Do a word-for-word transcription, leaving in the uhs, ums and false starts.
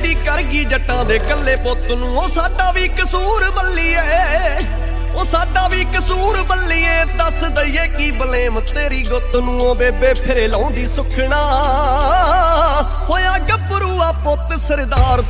ਬੇਇੱਜ਼ਤੀ ਕਰ ਗਈ ਜੱਟਾਂ ਦੇ ਕੱਲੇ ਪੁੱਤ ਨੂੰ। ਉਹ ਸਾਡਾ ਵੀ ਕਸੂਰ ਬੱਲੀਏ, ਉਹ ਸਾਡਾ ਵੀ ਕਸੂਰ ਬੱਲੀਏ, ਦੱਸ ਦਈਏ ਕੀ ਬਲੇਮ ਤੇਰੀ ਗੁੱਤ ਨੂੰ। ਉਹ ਬੇਬੇ ਫਿਰੇ ਲਾਉਂਦੀ ਸੁਖਣਾ, ਹੋਇਆ ਗੱਭਰੂ ਆ ਪੁੱਤ ਸਰਦਾਰ